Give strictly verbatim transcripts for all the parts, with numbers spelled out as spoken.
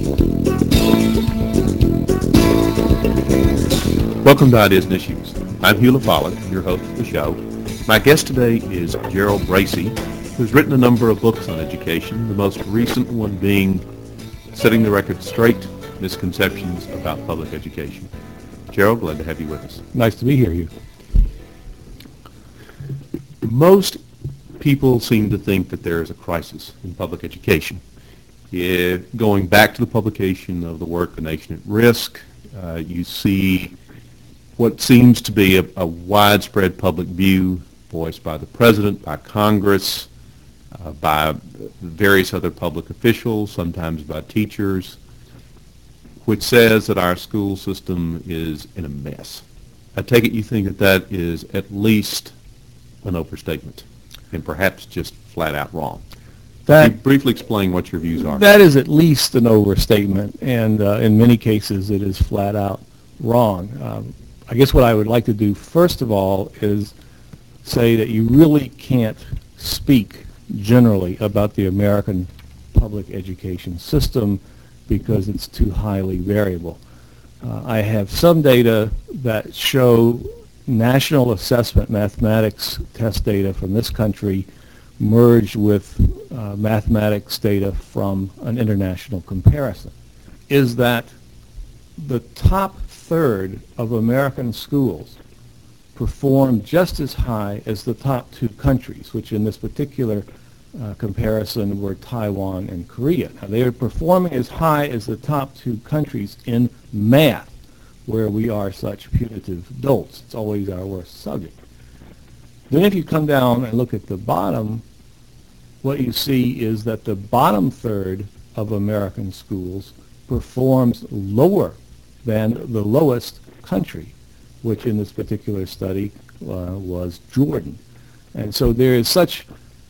Welcome to Ideas and Issues. I'm Hugh LaFollette, your host of the show. My guest today is Gerald Bracey, who's written a number of books on education, the most recent one being Setting the Record Straight, Misconceptions About Public Education. Gerald, glad to have you with us. Nice to be here, Hugh. Most people seem to think that there is a crisis in public education. Yeah, going back to the publication of the work, A Nation at Risk, uh, you see what seems to be a, a widespread public view voiced by the President, by Congress, uh, by various other public officials, sometimes by teachers, which says that our school system is in a mess. I take it you think that that is at least an overstatement and perhaps just flat out wrong. That, Can you briefly explain what your views are? That is at least an overstatement, and uh, in many cases it is flat out wrong. Um, I guess what I would like to do first of all is say that you really can't speak generally about the American public education system because it's too highly variable. Uh, I have some data that show national assessment mathematics test data from this country merged with uh, mathematics data from an international comparison. Is that the top third of American schools perform just as high as the top two countries, which in this particular uh, comparison were Taiwan and Korea. Now, they are performing as high as the top two countries in math, where we are such putative dolts. It's always our worst subject. Then if you come down and look at the bottom, what you see is that the bottom third of American schools performs lower than the lowest country, which in this particular study uh, was Jordan. And so there is such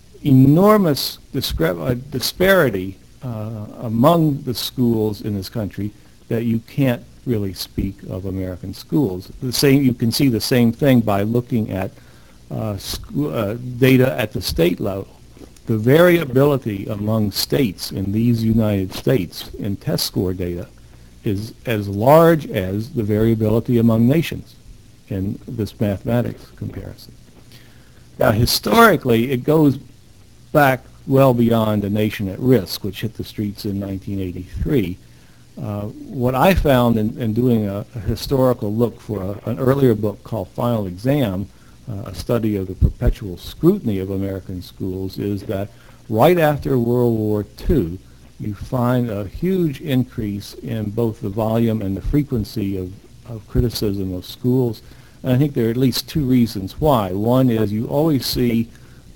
enormous discre- uh, disparity uh, among the schools in this country that you can't really speak of American schools. The same, you can see the same thing by looking at uh, sc- uh, data at the state level. The variability among states in these United States in test score data is as large as the variability among nations in this mathematics comparison. Now, historically, it goes back well beyond A Nation at Risk, which hit the streets in nineteen eighty-three. Uh, what I found in, in doing a, a historical look for a, an earlier book called Final Exam, uh, a study of the perpetual scrutiny of American schools, is that right after World War Two, you find a huge increase in both the volume and the frequency of, of criticism of schools. And I think there are at least two reasons why. One is you always see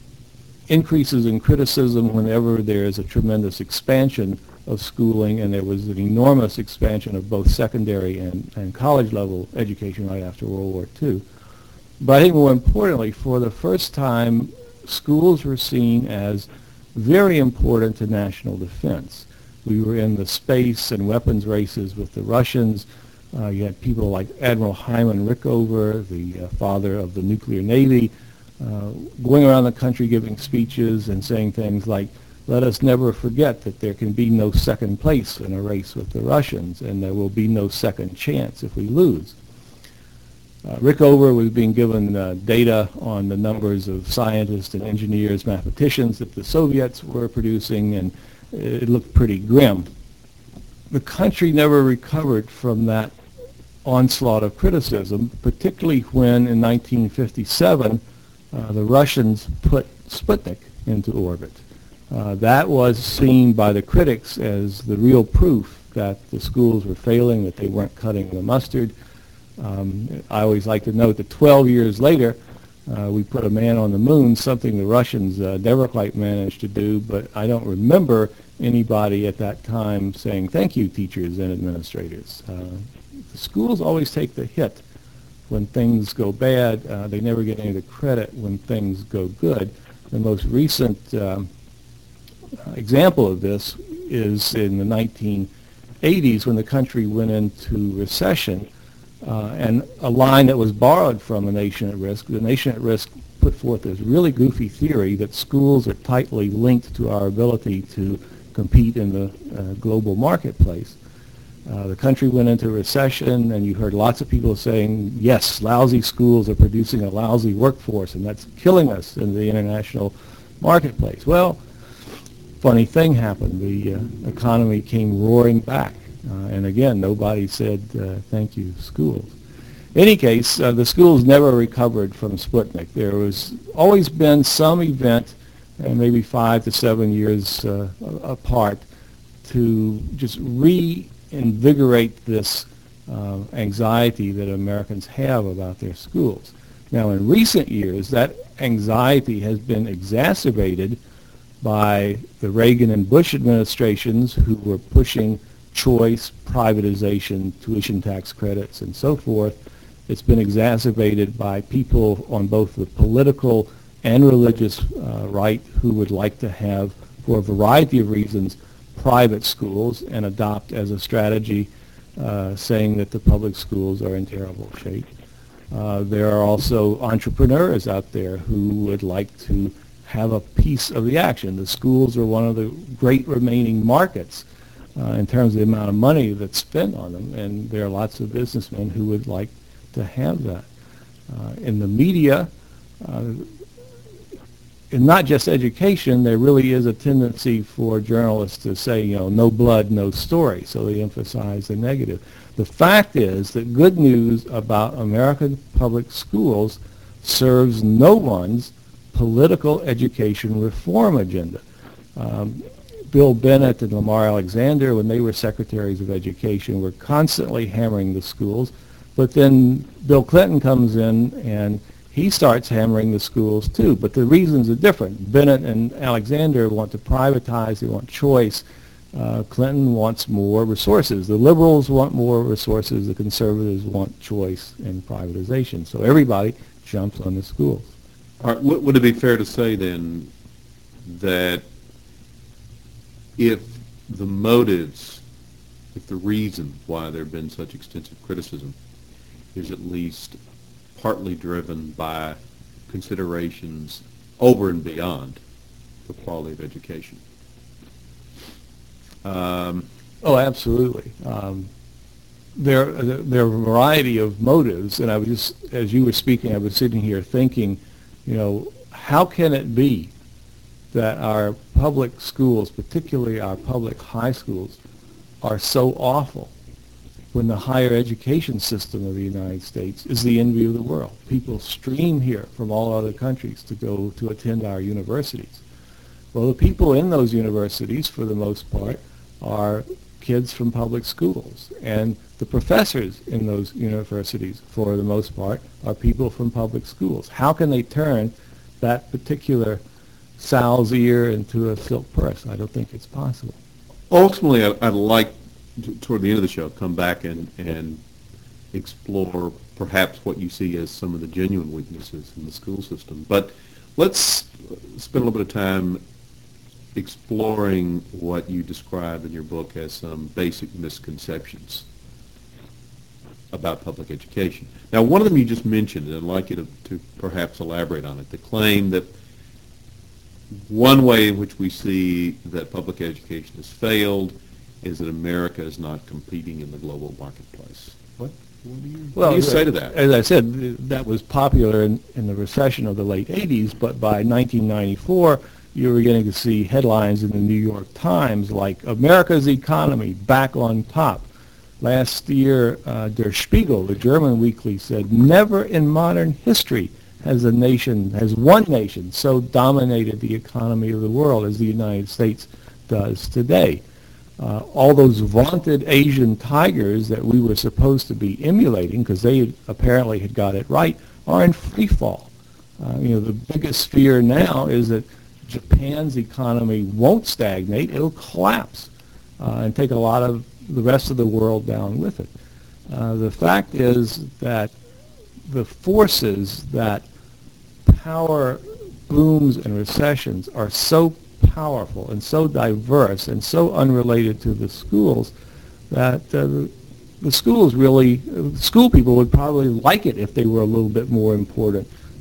increases in criticism whenever there is a tremendous expansion of schooling, and there was an enormous expansion of both secondary and, and college level education right after World War Two. But I think more importantly, for the first time, schools were seen as very important to national defense. We were in the space and weapons races with the Russians. Uh, you had people like Admiral Hyman Rickover, the uh, father of the nuclear navy, uh, going around the country giving speeches and saying things like, let us never forget that there can be no second place in a race with the Russians, and there will be no second chance if we lose. Uh, Rickover was being given uh, data on the numbers of scientists and engineers, mathematicians that the Soviets were producing, and it looked pretty grim. The country never recovered from that onslaught of criticism, particularly when in nineteen fifty-seven uh, the Russians put Sputnik into orbit. Uh, that was seen by the critics as the real proof that the schools were failing, that they weren't cutting the mustard. Um, I always like to note that twelve years later, uh, we put a man on the moon, something the Russians uh, never quite managed to do, but I don't remember anybody at that time saying, thank you, teachers and administrators. Uh, the schools always take the hit when things go bad. Uh, they never get any of the credit when things go good. The most recent um, example of this is in the nineteen eighties when the country went into recession. Uh, and a line that was borrowed from A Nation at Risk. The Nation at Risk put forth this really goofy theory that schools are tightly linked to our ability to compete in the uh, global marketplace. Uh, the country went into recession, and you heard lots of people saying, yes, lousy schools are producing a lousy workforce, and that's killing us in the international marketplace. Well, funny thing happened. The uh, economy came roaring back. Uh, and again, nobody said, uh, thank you, schools. In any case, uh, the schools never recovered from Sputnik. There was always been some event, uh, maybe five to seven years uh, apart, to just reinvigorate this uh, anxiety that Americans have about their schools. Now, in recent years, that anxiety has been exacerbated by the Reagan and Bush administrations, who were pushing choice, privatization, tuition tax credits, and so forth. It's been exacerbated by people on both the political and religious uh, right who would like to have, for a variety of reasons, private schools and adopt as a strategy uh, saying that the public schools are in terrible shape. Uh, there are also entrepreneurs out there who would like to have a piece of the action. The schools are one of the great remaining markets uh, in terms of the amount of money that's spent on them, and there are lots of businessmen who would like to have that. Uh, in the media, uh, in not just education, there really is a tendency for journalists to say, you know, no blood, no story, so they emphasize the negative. The fact is that good news about American public schools serves no one's political education reform agenda. Um, Bill Bennett and Lamar Alexander, when they were secretaries of education, were constantly hammering the schools, but then Bill Clinton comes in and he starts hammering the schools too, but the reasons are different. Bennett and Alexander want to privatize, they want choice. Uh, Clinton wants more resources. The liberals want more resources, the conservatives want choice and privatization. So everybody jumps on the schools. All right, would it be fair to say then that if the motives, if the reason why there have been such extensive criticism is at least partly driven by considerations over and beyond the quality of education? Um, oh, absolutely. Um, there, there are a variety of motives, and I was just, as you were speaking, I was sitting here thinking, you know, how can it be that our public schools, particularly our public high schools, are so awful when the higher education system of the United States is the envy of the world? People stream here from all other countries to go to attend our universities. Well, the people in those universities, for the most part, are kids from public schools, and the professors in those universities, for the most part, are people from public schools. How can they turn that particular sow's ear into a silk purse? I don't think it's possible. Ultimately, I'd, I'd like, to, toward the end of the show, come back and, and explore perhaps what you see as some of the genuine weaknesses in the school system. But let's spend a little bit of time exploring what you describe in your book as some basic misconceptions about public education. Now, one of them you just mentioned, and I'd like you to, to perhaps elaborate on it, the claim that one way in which we see that public education has failed is that America is not competing in the global marketplace. What, what do you, well, what do you say to that? As I said, that was popular in, in the recession of the late eighties, but by nineteen ninety-four, you were beginning to see headlines in the New York Times like, America's economy back on top. Last year, uh, Der Spiegel, the German weekly, said, never in modern history has a nation, has one nation so dominated the economy of the world as the United States does today. Uh, all those vaunted Asian tigers that we were supposed to be emulating, because they apparently had got it right, are in free fall. Uh, you know, the biggest fear now is that Japan's economy won't stagnate, it'll collapse uh, and take a lot of the rest of the world down with it. Uh, the fact is that the forces that power booms and recessions are so powerful and so diverse and so unrelated to the schools that uh, the, the schools really, uh, school people would probably like it if they were a little bit more important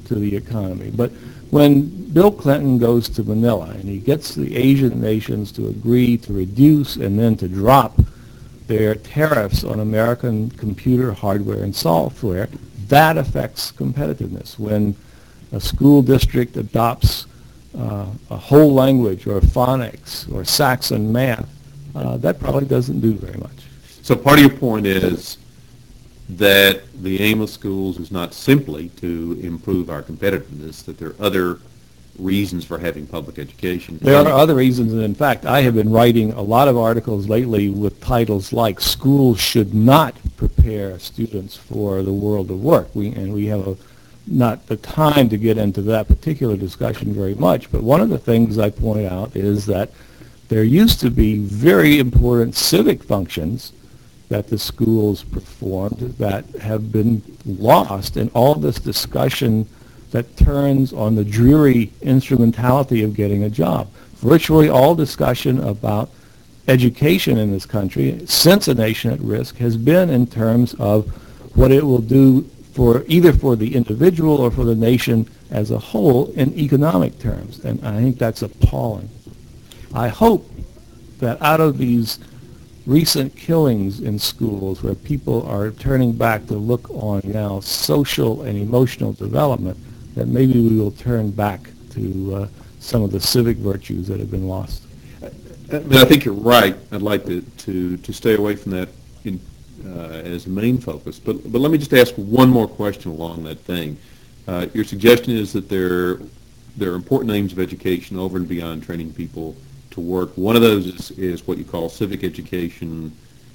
to the economy. But when Bill Clinton goes to Manila and he gets the Asian nations to agree to reduce and then to drop their tariffs on American computer hardware and software, that affects competitiveness. When a school district adopts uh, a whole language or phonics or Saxon math, uh, that probably doesn't do very much. So part of your point is that the aim of schools is not simply to improve our competitiveness, that there are other reasons for having public education. There are other reasons, and in fact, I have been writing a lot of articles lately with titles like "Schools Should Not Prepare Students for the World of Work." We, and we have a, not the time to get into that particular discussion very much, but one of the things I point out is that there used to be very important civic functions that the schools performed that have been lost in all this discussion that turns on the dreary instrumentality of getting a job. Virtually all discussion about education in this country since A Nation at Risk has been in terms of what it will do for either for the individual or for the nation as a whole in economic terms, and I think that's appalling. I hope that out of these recent killings in schools where people are turning back to look on now social and emotional development, that maybe we will turn back to uh, some of the civic virtues that have been lost. I, mean, I think you're right. I'd like to, to, to stay away from that in, uh, as a main focus. But, but let me just ask one more question along that thing. Uh, your suggestion is that there, there are important aims of education over and beyond training people to work. One of those is, is what you call civic education.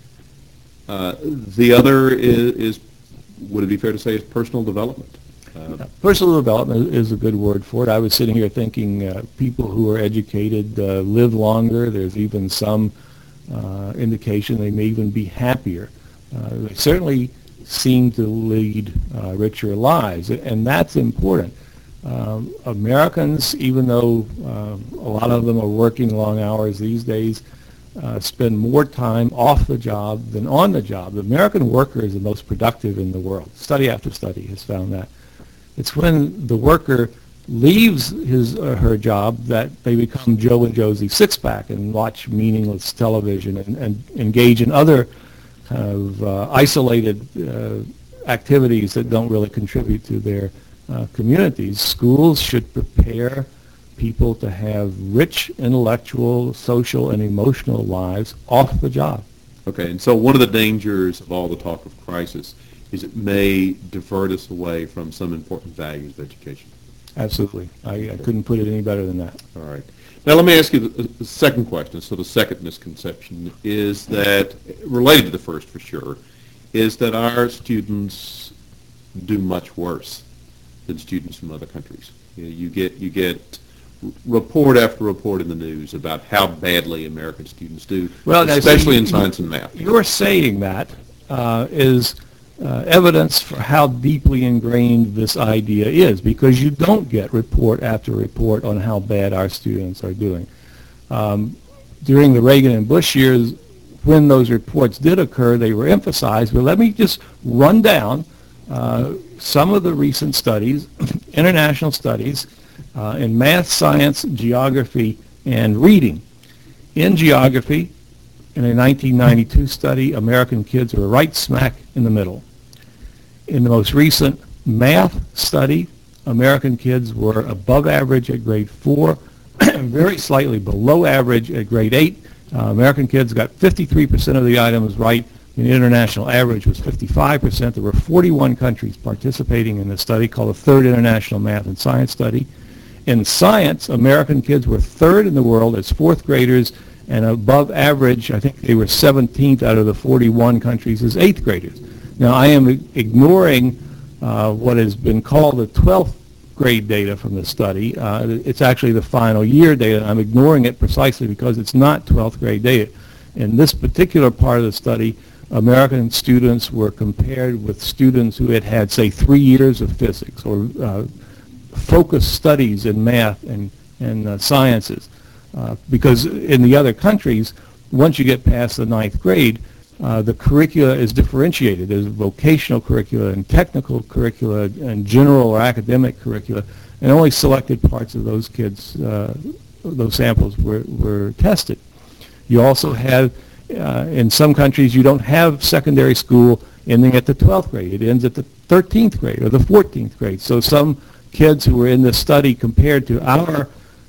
Uh, the other is, is, would it be fair to say, is personal development? Uh, personal development is a good word for it. I was sitting here thinking uh, people who are educated uh, live longer. There's even some uh, indication they may even be happier. Uh, they certainly seem to lead uh, richer lives, and that's important. Um, Americans, even though uh, a lot of them are working long hours these days, uh, spend more time off the job than on the job. The American worker is the most productive in the world. Study after study has found that. It's when the worker leaves his or her job that they become Joe and Josie Sixpack and watch meaningless television and, and engage in other kind of uh, isolated uh, activities that don't really contribute to their Uh, communities. Schools should prepare people to have rich intellectual, social, and emotional lives off the job. Okay, and so one of the dangers of all the talk of crisis is it may divert us away from some important values of education. Absolutely. I, I couldn't put it any better than that. All right. Now let me ask you the, the second question, so the second misconception is that, related to the first for sure, is that our students do much worse than students from other countries. You know, you get you get report after report in the news about how badly American students do, well, especially in science and math. Your saying that uh, is uh, evidence for how deeply ingrained this idea is, because you don't get report after report on how bad our students are doing. Um, during the Reagan and Bush years, when those reports did occur, they were emphasized. But let me just run down Uh, some of the recent studies, international studies, uh, in math, science, geography, and reading. In geography, in a nineteen ninety-two study, American kids were right smack in the middle. In the most recent math study, American kids were above average at grade four, very slightly below average at grade eight. Uh, American kids got fifty-three percent of the items right. The international average was fifty-five percent. There were forty-one countries participating in this study called the Third International Math and Science Study. In science, American kids were third in the world as fourth graders, and above average, I think they were seventeenth out of the forty-one countries as eighth graders. Now, I am ignoring uh, what has been called the twelfth grade data from the study. Uh, it's actually the final year data. I'm ignoring it precisely because it's not twelfth grade data. In this particular part of the study, American students were compared with students who had had, say, three years of physics or uh, focused studies in math and, and uh, sciences. Uh, because in the other countries, once you get past the ninth grade, Uh, the curricula is differentiated. There's vocational curricula and technical curricula and general or academic curricula, and only selected parts of those kids, uh, those samples were, were tested. You also have, uh, in some countries, you don't have secondary school ending at the twelfth grade. It ends at the thirteenth grade or the fourteenth grade. So some kids who were in this study compared to our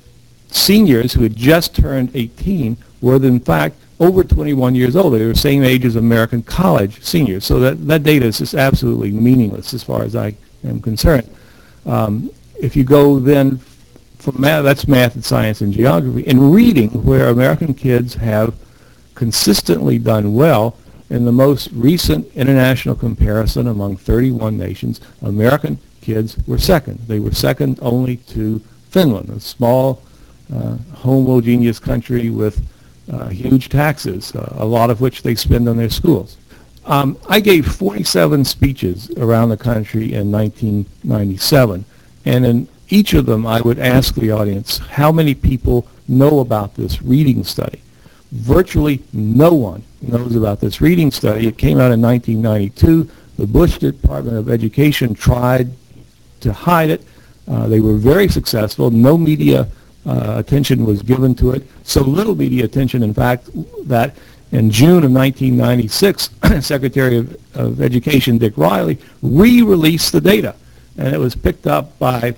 seniors who had just turned eighteen were in fact over twenty-one years old. They were the same age as American college seniors. So that, that data is just absolutely meaningless as far as I am concerned. Um, if you go then from math, that's math and science and geography. In reading, where American kids have consistently done well, in the most recent international comparison among thirty-one nations, American kids were second. They were second only to Finland, a small, uh, homogeneous country with uh, huge taxes, uh, a lot of which they spend on their schools. Um, I gave forty-seven speeches around the country in nineteen ninety-seven, and in each of them I would ask the audience, how many people know about this reading study? Virtually no one knows about this reading study. It came out in nineteen ninety-two. The Bush Department of Education tried to hide it. Uh, they were very successful. No media uh, attention was given to it. So little media attention, in fact, that in June of nineteen ninety-six, Secretary of, of Education Dick Riley re-released the data, and it was picked up by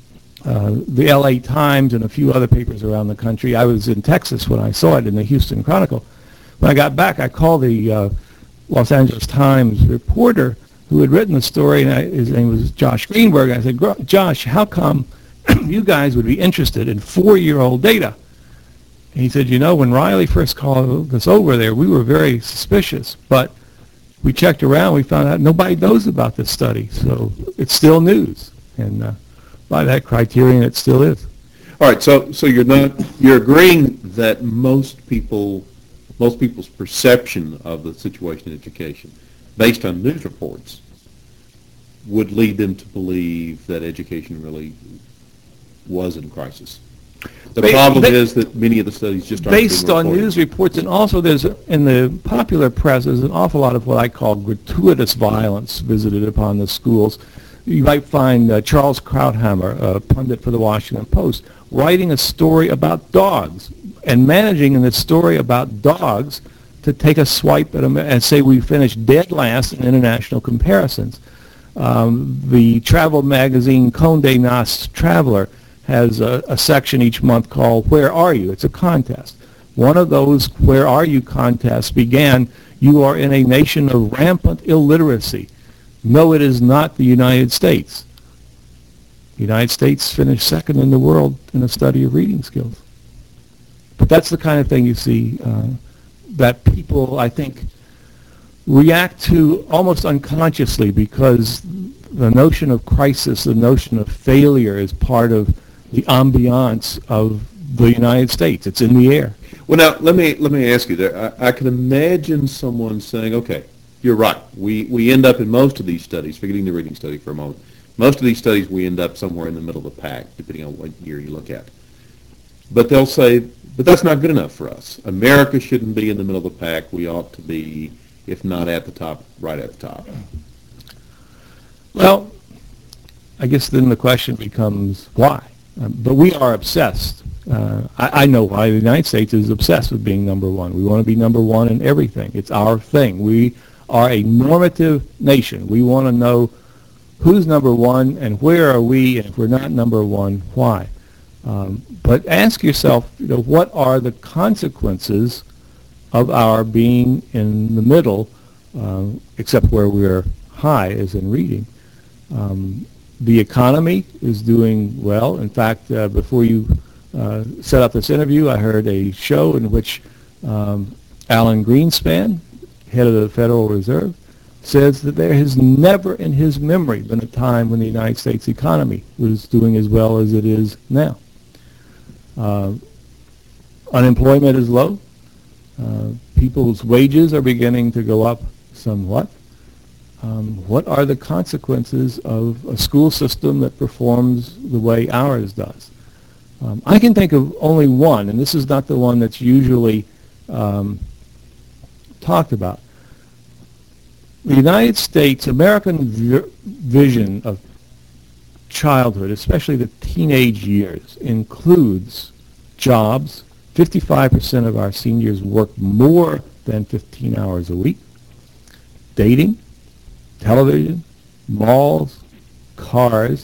uh, the L A Times and a few other papers around the country. I was in Texas when I saw it in the Houston Chronicle. When I got back, I called the uh, Los Angeles Times reporter who had written the story, and I, his name was Josh Greenberg. I said, Josh, how come you guys would be interested in four-year-old data? And he said, you know, when Riley first called us over there, we were very suspicious, but we checked around, we found out nobody knows about this study, so it's still news. And uh, by that criterion, it still is. All right, so so you're not you're agreeing that most people most people's perception of the situation in education, based on news reports, would lead them to believe that education really was in crisis. The Ba- problem ba- is that many of the studies just aren't Based being on reported. news reports, and also there's, in the popular press, there's an awful lot of what I call gratuitous violence visited upon the schools. You might find uh, Charles Krauthammer, a pundit for the Washington Post, writing a story about dogs and managing in this story about dogs to take a swipe at them and say we finished dead last in international comparisons. Um, the travel magazine Condé Nast Traveler has a, a section each month called Where Are You? It's a contest. One of those Where Are You contests began, you are in a nation of rampant illiteracy. No, it is not the United States. The United States finished second in the world in a study of reading skills. But that's the kind of thing you see uh, that people, I think, react to almost unconsciously, because the notion of crisis, the notion of failure is part of the ambiance of the United States. It's in the air. Well, now, let me let me ask you there. I, I can imagine someone saying, okay, you're right. We, we end up in most of these studies, forgetting the reading study for a moment, most of these studies we end up somewhere in the middle of the pack, depending on what year you look at. But they'll say, but that's not good enough for us. America shouldn't be in the middle of the pack. We ought to be, if not at the top, right at the top. Well, I guess then the question becomes why? Um, but we are obsessed. Uh, I, I know why the United States is obsessed with being number one. We want to be number one in everything. It's our thing. We are a normative nation. We want to know who's number one and where are we, and if we're not number one, why? Um, but ask yourself, you know, what are the consequences of our being in the middle, uh, except where we're high, as in reading. Um, the economy is doing well. In fact, uh, before you uh, set up this interview, I heard a show in which um, Alan Greenspan, head of the Federal Reserve, says that there has never in his memory been a time when the United States economy was doing as well as it is now. Uh, unemployment is low. Uh, people's wages are beginning to go up somewhat. Um, what are the consequences of a school system that performs the way ours does? Um, I can think of only one, and this is not the one that's usually um, talked about. The United States, American vi- vision of childhood, especially the teenage years, includes jobs. fifty-five percent of our seniors work more than fifteen hours a week. Dating, television, malls, cars.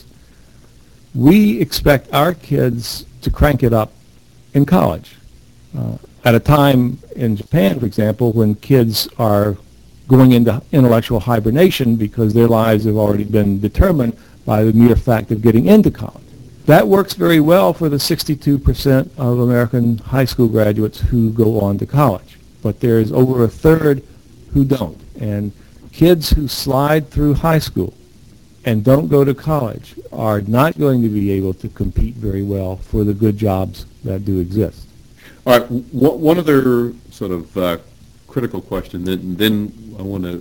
We expect our kids to crank it up in college. Uh, at a time in Japan, for example, when kids are going into intellectual hibernation because their lives have already been determined by the mere fact of getting into college. That works very well for the sixty-two percent of American high school graduates who go on to college. But there's over a third who don't. And kids who slide through high school and don't go to college are not going to be able to compete very well for the good jobs that do exist. All right, w- one other sort of uh, critical question, then, then I want to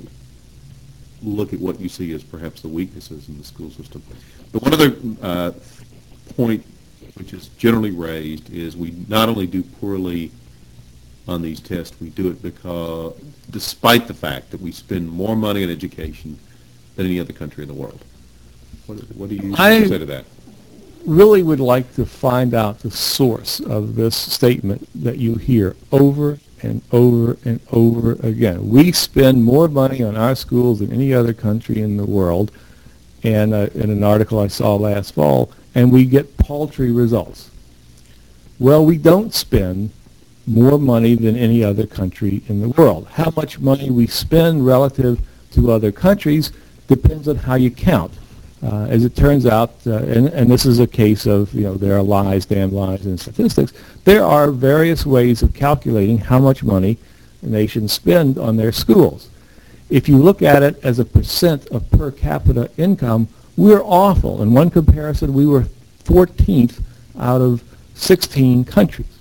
look at what you see as perhaps the weaknesses in the school system. But one other uh, point which is generally raised is we not only do poorly on these tests, we do it because, despite the fact that we spend more money on education than any other country in the world. What, what do you I say to that? Really would like to find out the source of this statement that you hear over and over and over again. We spend more money on our schools than any other country in the world, and uh, in an article I saw last fall, and we get paltry results. Well, we don't spend more money than any other country in the world. How much money we spend relative to other countries depends on how you count. Uh, as it turns out, uh, and, and this is a case of, you know, there are lies, damn lies in statistics, there are various ways of calculating how much money nations spend on their schools. If you look at it as a percent of per capita income, we're awful. In one comparison, we were fourteenth out of sixteen countries.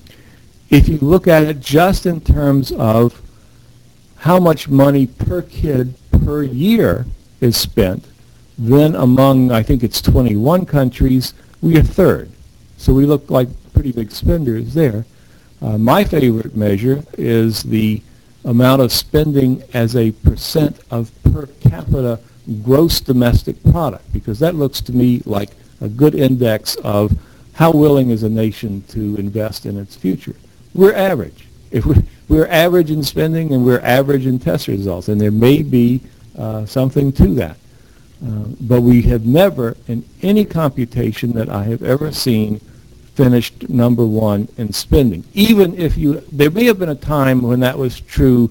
If you look at it just in terms of how much money per kid per year is spent, then among, I think it's twenty-one countries, we are third. So we look like pretty big spenders there. Uh, my favorite measure is the amount of spending as a percent of per capita gross domestic product, because that looks to me like a good index of how willing is a nation to invest in its future. We're average. If we're, we're average in spending and we're average in test results, and there may be uh, something to that. Uh, but we have never, in any computation that I have ever seen, finished number one in spending. Even if you, there may have been a time when that was true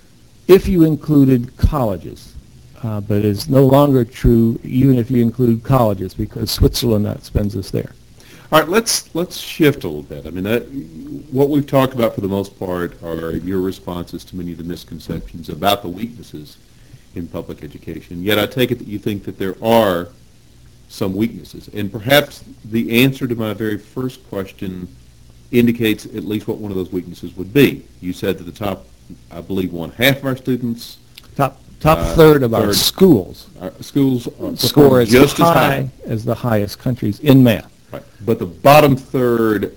if you included colleges, uh, but it's no longer true even if you include colleges, because Switzerland outspends us there. All right, let's let's shift a little bit. I mean, that, what we've talked about for the most part are your responses to many of the misconceptions about the weaknesses in public education. Yet I take it that you think that there are some weaknesses. And perhaps the answer to my very first question indicates at least what one of those weaknesses would be. You said that the top, I believe, one half of our students, Top top uh, third of our third, schools our schools are score as just high as high as the highest countries in math. Right. But the bottom third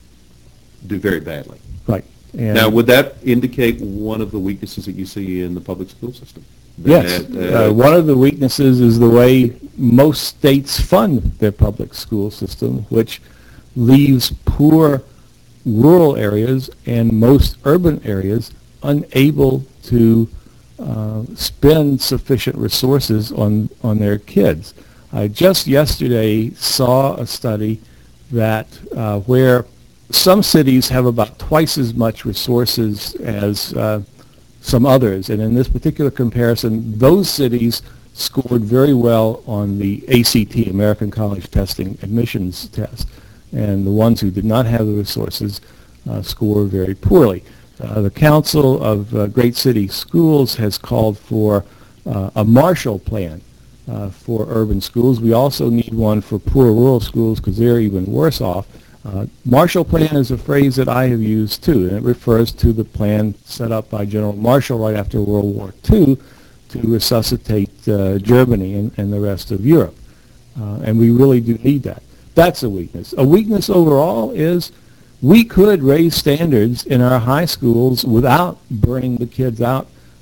do very badly. Right. And Now, would that indicate one of the weaknesses that you see in the public school system? yes. That, uh, Uh, one of the weaknesses is the way most states fund their public school system, which leaves poor rural areas and most urban areas unable to uh, spend sufficient resources on, on their kids. I just yesterday saw a study that uh, where some cities have about twice as much resources as uh, some others, and in this particular comparison, those cities scored very well on the A C T, American College Testing Admissions Test, and the ones who did not have the resources uh, score very poorly. Uh, the Council of uh, Great City Schools has called for uh, a Marshall Plan uh, for urban schools. We also need one for poor rural schools because they're even worse off. Uh, Marshall Plan is a phrase that I have used too, and it refers to the plan set up by General Marshall right after World War Two to resuscitate uh, Germany and, and the rest of Europe. Uh, and we really do need that. That's a weakness. A weakness overall is we could raise standards in our high schools without burning the kids out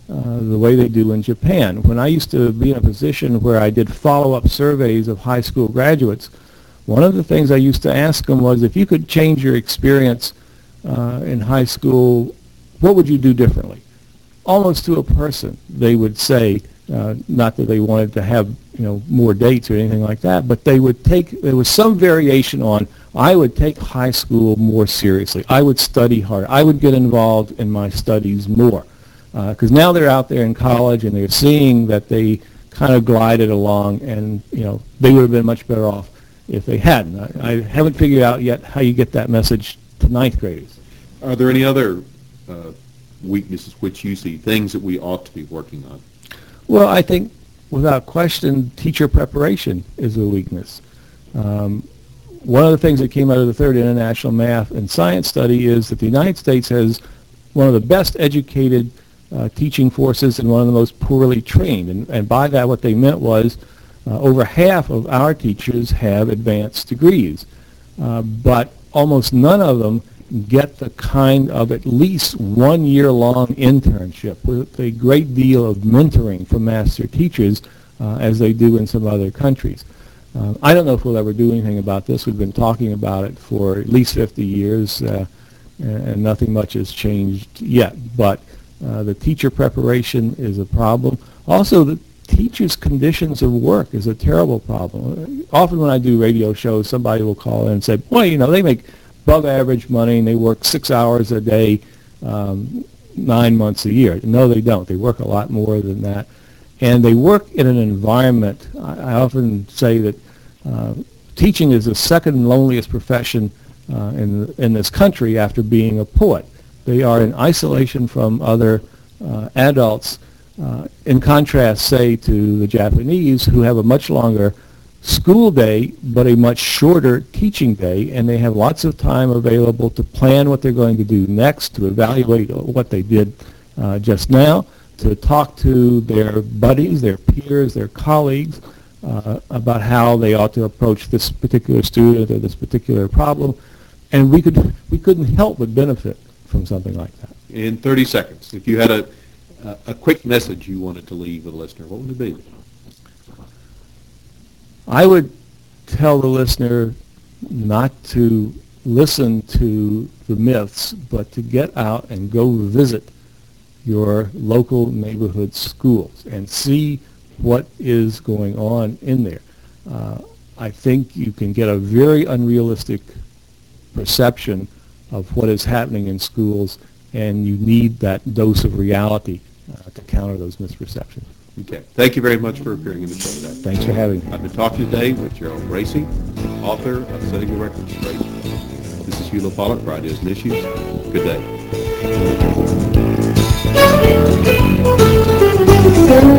uh, the way they do in Japan. When I used to be in a position where I did follow-up surveys of high school graduates, one of the things I used to ask them was, if you could change your experience uh, in high school, what would you do differently? Almost to a person, they would say, uh, not that they wanted to have, you know, more dates or anything like that, but they would take, there was some variation on, I would take high school more seriously. I would study harder. I would get involved in my studies more. Because uh, now they're out there in college and they're seeing that they kind of glided along, and, you know, they would have been much better off if they hadn't. I, I haven't figured out yet how you get that message to ninth graders. Are there any other uh, weaknesses which you see, things that we ought to be working on? Well, I think without question, teacher preparation is a weakness. Um, one of the things that came out of the third International Math and Science Study is that the United States has one of the best educated uh, teaching forces and one of the most poorly trained. And, and by that, what they meant was uh, over half of our teachers have advanced degrees, uh, but almost none of them get the kind of at least one year long internship with a great deal of mentoring from master teachers uh, as they do in some other countries. Uh, I don't know if we'll ever do anything about this. We've been talking about it for at least fifty years, uh, and, and nothing much has changed yet. But uh, the teacher preparation is a problem. Also, the teachers' conditions of work is a terrible problem. Often when I do radio shows, somebody will call in and say, boy, you know, they make above average money and they work six hours a day, um, nine months a year. No, they don't. They work a lot more than that. And they work in an environment, I, I often say that uh, teaching is the second loneliest profession uh, in, in this country after being a poet. They are in isolation from other uh, adults, uh, in contrast, say, to the Japanese, who have a much longer school day, but a much shorter teaching day, and they have lots of time available to plan what they're going to do next, to evaluate what they did uh, just now, to talk to their buddies, their peers, their colleagues uh, about how they ought to approach this particular student or this particular problem, and we could we couldn't help but benefit from something like that. In thirty seconds, if you had a a, a quick message you wanted to leave with a listener, what would it be? I would tell the listener not to listen to the myths, but to get out and go visit your local neighborhood schools and see what is going on in there. Uh, I think you can get a very unrealistic perception of what is happening in schools, and you need that dose of reality uh, to counter those misperceptions. Okay. Thank you very much for appearing in the show today. Thanks for having me. I've been talking today with Gerald Bracey, author of Setting the Record Straight. This is Hugh LaPollak for Ideas and Issues. Good day.